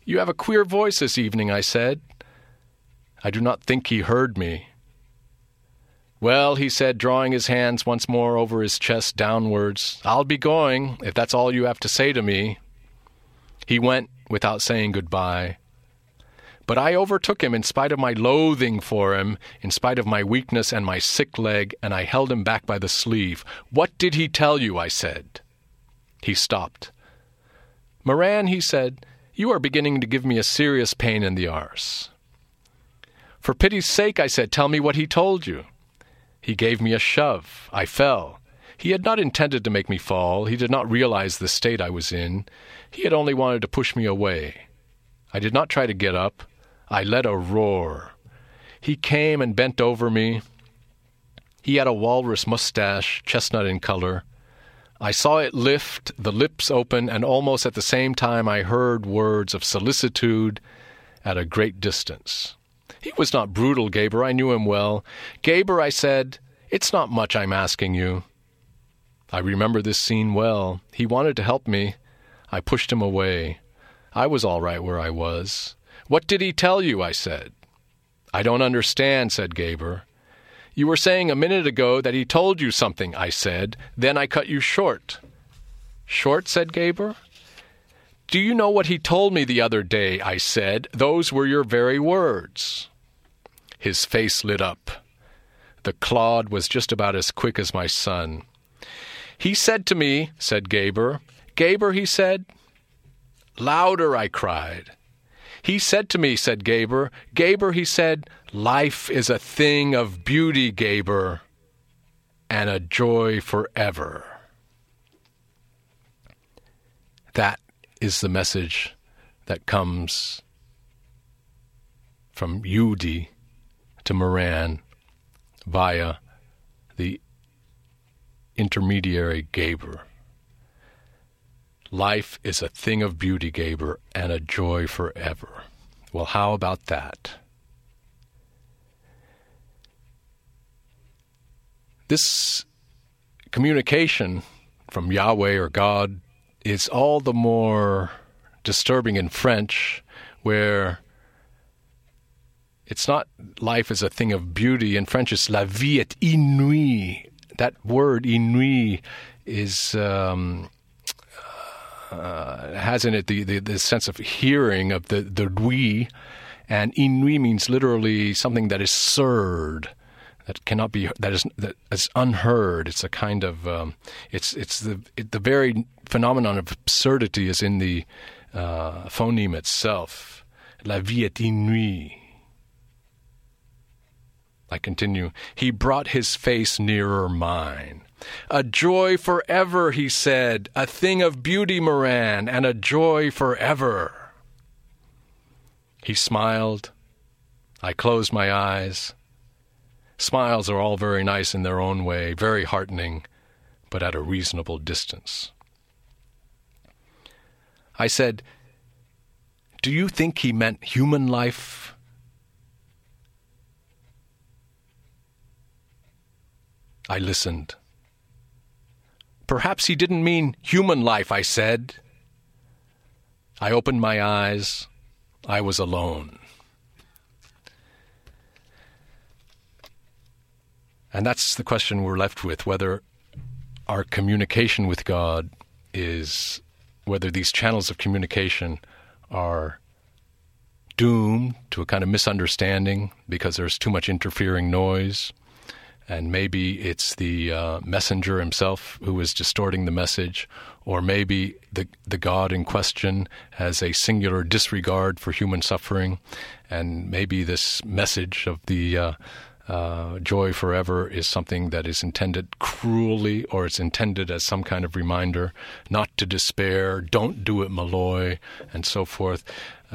"You have a queer voice this evening," I said. I do not think he heard me. "Well," he said, drawing his hands once more over his chest downwards, "I'll be going, if that's all you have to say to me." He went without saying goodbye. But I overtook him in spite of my loathing for him, in spite of my weakness and my sick leg, and I held him back by the sleeve. "What did he tell you?" I said. He stopped. "Moran," he said, "you are beginning to give me a serious pain in the arse." "For pity's sake," I said, "tell me what he told you." He gave me a shove. I fell. He had not intended to make me fall. He did not realize the state I was in. He had only wanted to push me away. I did not try to get up. I let a roar. He came and bent over me. He had a walrus mustache, chestnut in color. I saw it lift, the lips open, and almost at the same time I heard words of solicitude at a great distance. He was not brutal, Gaber. I knew him well. "Gaber," I said, "it's not much I'm asking you." I remember this scene well. He wanted to help me. I pushed him away. I was all right where I was. "What did he tell you?" I said. "I don't understand," said Gaber. "You were saying a minute ago that he told you something," I said. "Then I cut you short." "Short?" said Gaber. "Do you know what he told me the other day?" I said. "Those were your very words." His face lit up. The clod was just about as quick as my son. "He said to me," said Gaber. "Gaber," he said. "Louder," I cried. "He said to me," said Gaber. "Gaber," he said, "life is a thing of beauty, Gaber, and a joy forever." That is the message that comes from Yehudi to Moran via the intermediary Gaber. Life is a thing of beauty, Gaber, and a joy forever. Well, how about that? This communication from Yahweh or God is all the more disturbing in French, where it's not life is a thing of beauty. In French, it's la vie est inouïe. That word inouïe is has in it the sense of hearing of the oui, and inouï means literally something that is absurd, that cannot be, that is unheard. It's a kind of the very phenomenon of absurdity is in the phoneme itself. La vie est inouïe. I continue. He brought his face nearer mine. "A joy forever," he said, "a thing of beauty, Moran, and a joy forever." He smiled. I closed my eyes. Smiles are all very nice in their own way, very heartening, but at a reasonable distance. I said, "Do you think he meant human life?" I listened. "Perhaps he didn't mean human life," I said. I opened my eyes. I was alone. And that's the question we're left with, whether our communication with God is, whether these channels of communication are doomed to a kind of misunderstanding because there's too much interfering noise, and maybe it's the messenger himself who is distorting the message, or maybe the God in question has a singular disregard for human suffering, and maybe this message of the joy forever is something that is intended cruelly, or it's intended as some kind of reminder not to despair, don't do it, Malloy, and so forth.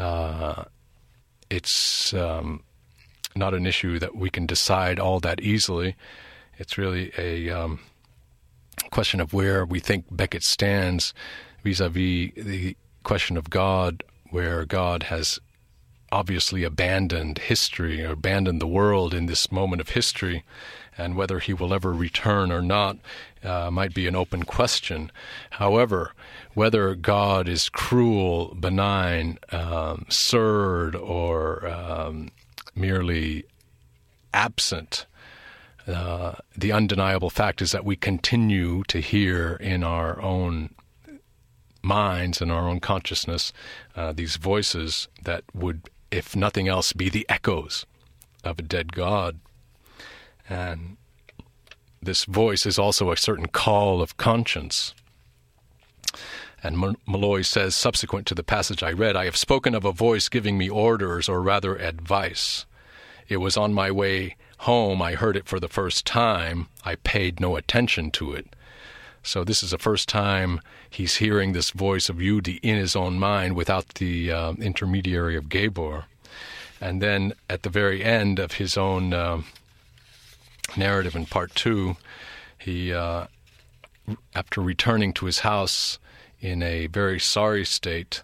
It's not an issue that we can decide all that easily. It's really a question of where we think Beckett stands vis-a-vis the question of God, where God has obviously abandoned history or abandoned the world in this moment of history, and whether he will ever return or not might be an open question. However, whether God is cruel, benign, absurd, or merely absent, the undeniable fact is that we continue to hear in our own minds and our own consciousness these voices that would, if nothing else, be the echoes of a dead God. And this voice is also a certain call of conscience. And Malloy says, subsequent to the passage I read, I have spoken of a voice giving me orders, or rather advice. It was on my way home I heard it for the first time. I paid no attention to it. So this is the first time he's hearing this voice of Yehudi in his own mind without the intermediary of Gebor. And then at the very end of his own narrative in part 2, he, after returning to his house in a very sorry state,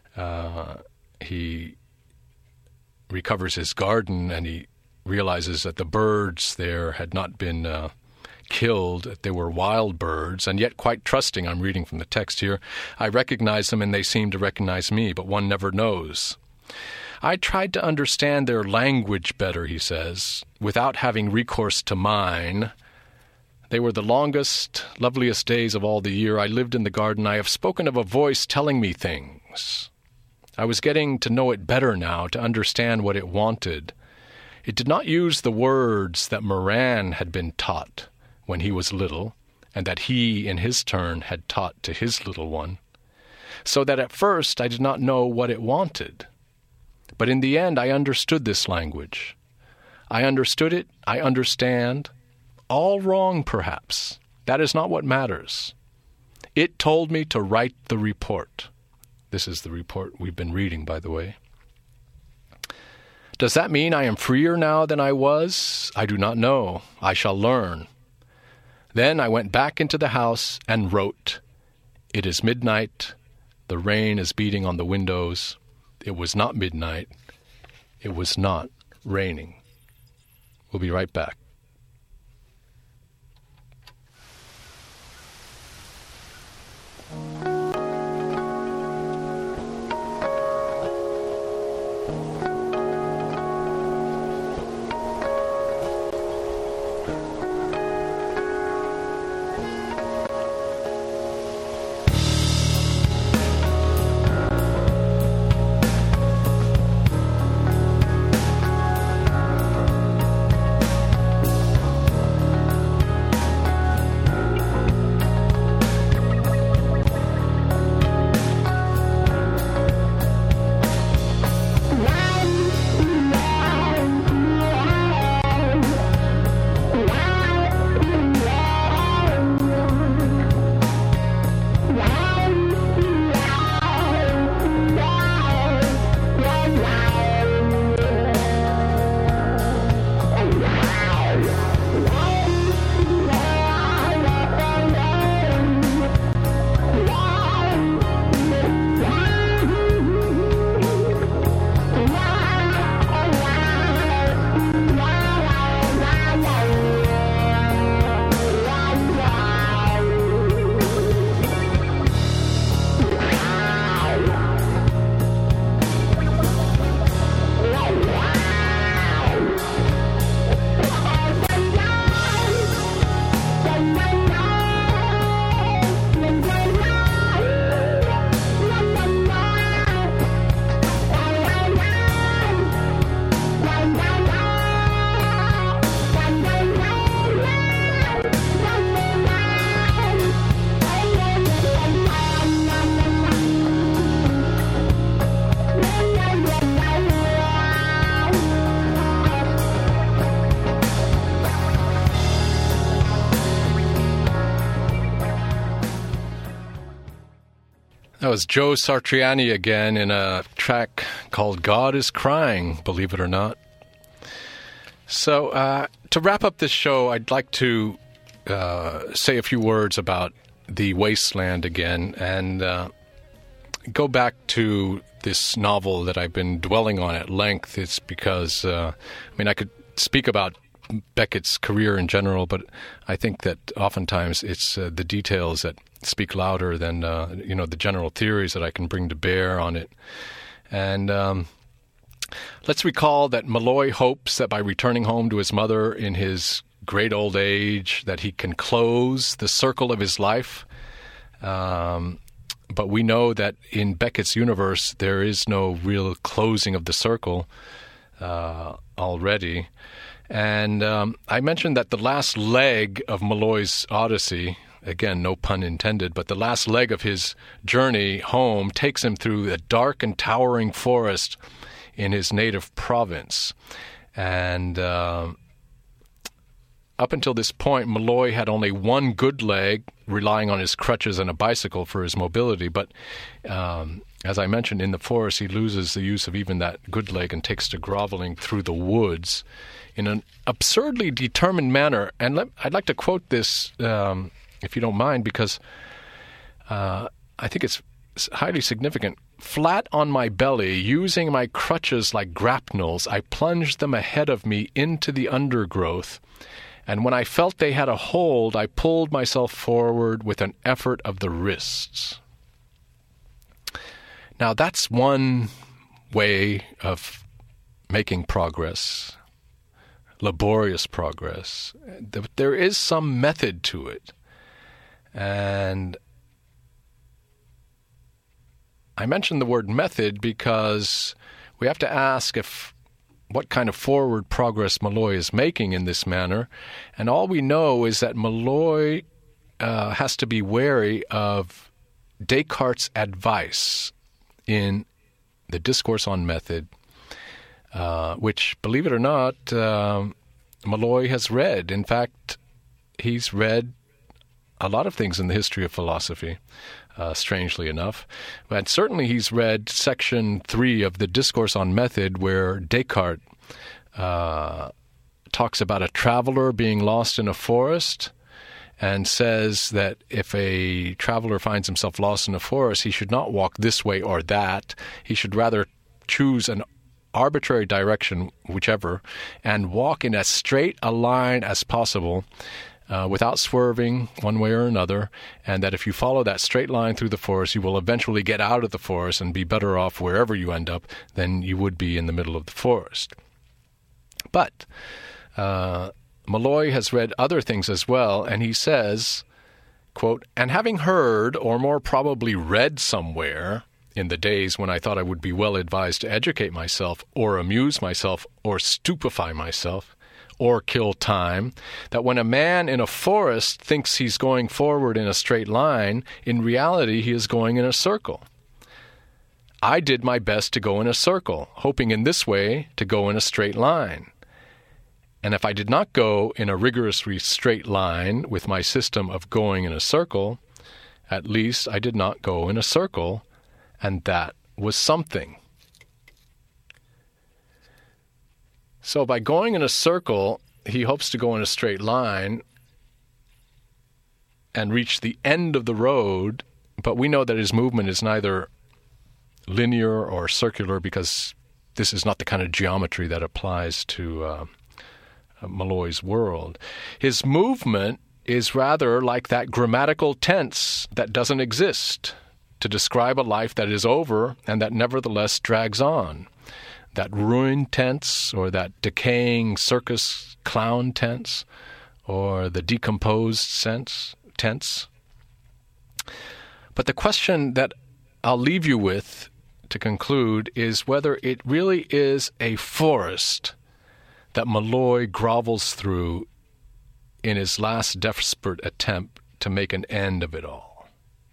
he recovers his garden, and he realizes that the birds there had not been killed, that they were wild birds, and yet quite trusting. I'm reading from the text here. I recognize them and they seem to recognize me, but one never knows. I tried to understand their language better, he says, without having recourse to mine. They were the longest, loveliest days of all the year I lived in the garden. I have spoken of a voice telling me things. I was getting to know it better now, to understand what it wanted. It did not use the words that Moran had been taught when he was little, and that he, in his turn, had taught to his little one, so that at first I did not know what it wanted. But in the end I understood this language. I understood it, I understand. All wrong, perhaps. That is not what matters. It told me to write the report. This is the report we've been reading, by the way. Does that mean I am freer now than I was? I do not know. I shall learn. Then I went back into the house and wrote. It is midnight. The rain is beating on the windows. It was not midnight. It was not raining. We'll be right back. That was Joe Satriani again in a track called God is Crying, believe it or not. So to wrap up this show, I'd like to say a few words about the wasteland again and go back to this novel that I've been dwelling on at length is because, I could speak about Beckett's career in general, but I think that oftentimes it's the details that speak louder than the general theories that I can bring to bear on it. And let's recall that Malloy hopes that by returning home to his mother in his great old age, that he can close the circle of his life. But we know that in Beckett's universe, there is no real closing of the circle already. And I mentioned that the last leg of Malloy's Odyssey, again, no pun intended, but the last leg of his journey home takes him through a dark and towering forest in his native province. And up until this point, Malloy had only one good leg, relying on his crutches and a bicycle for his mobility. But as I mentioned, in the forest, he loses the use of even that good leg and takes to groveling through the woods in an absurdly determined manner. And I'd like to quote this, if you don't mind, because I think it's highly significant. Flat on my belly, using my crutches like grapnels, I plunged them ahead of me into the undergrowth. And when I felt they had a hold, I pulled myself forward with an effort of the wrists. Now, that's one way of making progress, laborious progress. There is some method to it. And I mentioned the word method because we have to ask what kind of forward progress Malloy is making in this manner. And all we know is that Malloy has to be wary of Descartes' advice in the Discourse on Method, which, believe it or not, Malloy has read. In fact, he's read a lot of things in the history of philosophy, strangely enough. But certainly he's read section 3 of the Discourse on Method, where Descartes talks about a traveler being lost in a forest and says that if a traveler finds himself lost in a forest, he should not walk this way or that. He should rather choose an arbitrary direction, whichever, and walk in as straight a line as possible, without swerving one way or another, and that if you follow that straight line through the forest, you will eventually get out of the forest and be better off wherever you end up than you would be in the middle of the forest. But Malloy has read other things as well, and he says, quote, "And having heard, or more probably read somewhere, in the days when I thought I would be well advised to educate myself, or amuse myself, or stupefy myself, or kill time, that when a man in a forest thinks he's going forward in a straight line, in reality he is going in a circle. I did my best to go in a circle, hoping in this way to go in a straight line. And if I did not go in a rigorously straight line with my system of going in a circle, at least I did not go in a circle, and that was something." So by going in a circle, he hopes to go in a straight line and reach the end of the road, but we know that his movement is neither linear or circular because this is not the kind of geometry that applies to Malloy's world. His movement is rather like that grammatical tense that doesn't exist to describe a life that is over and that nevertheless drags on. That ruined tense, or that decaying circus clown tense, or the decomposed tense. But the question that I'll leave you with to conclude is whether it really is a forest that Malloy grovels through in his last desperate attempt to make an end of it all.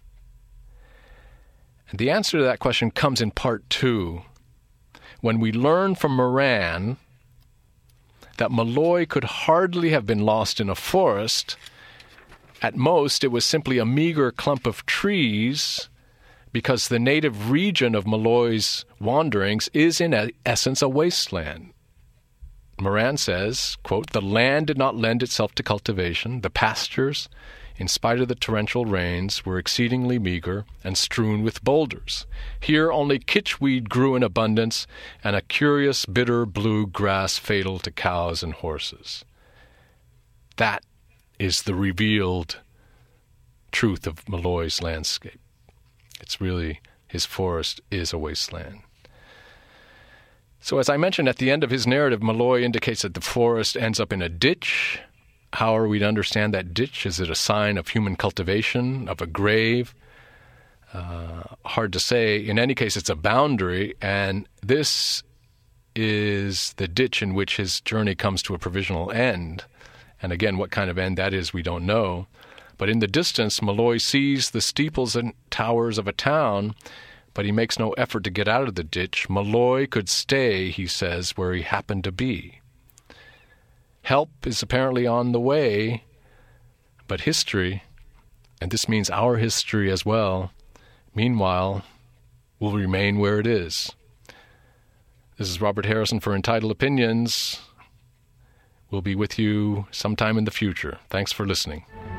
And the answer to that question comes in part 2, when we learn from Moran that Malloy could hardly have been lost in a forest. At most, it was simply a meager clump of trees, because the native region of Malloy's wanderings is in essence a wasteland. Moran says, quote, "The land did not lend itself to cultivation. The pastures, in spite of the torrential rains, were exceedingly meager and strewn with boulders. Here only kitchweed grew in abundance, and a curious bitter blue grass fatal to cows and horses. That is the revealed truth of Malloy's landscape. It's really, his forest is a wasteland. So as I mentioned at the end of his narrative, Malloy indicates that the forest ends up in a ditch. How are we to understand that ditch? Is it a sign of human cultivation, of a grave? Hard to say. In any case, it's a boundary, and this is the ditch in which his journey comes to a provisional end. And again, what kind of end that is, we don't know. But in the distance, Malloy sees the steeples and towers of a town, but he makes no effort to get out of the ditch. Malloy could stay, he says, where he happened to be. Help is apparently on the way, but history, and this means our history as well, meanwhile, will remain where it is. This is Robert Harrison for Entitled Opinions. We'll be with you sometime in the future. Thanks for listening.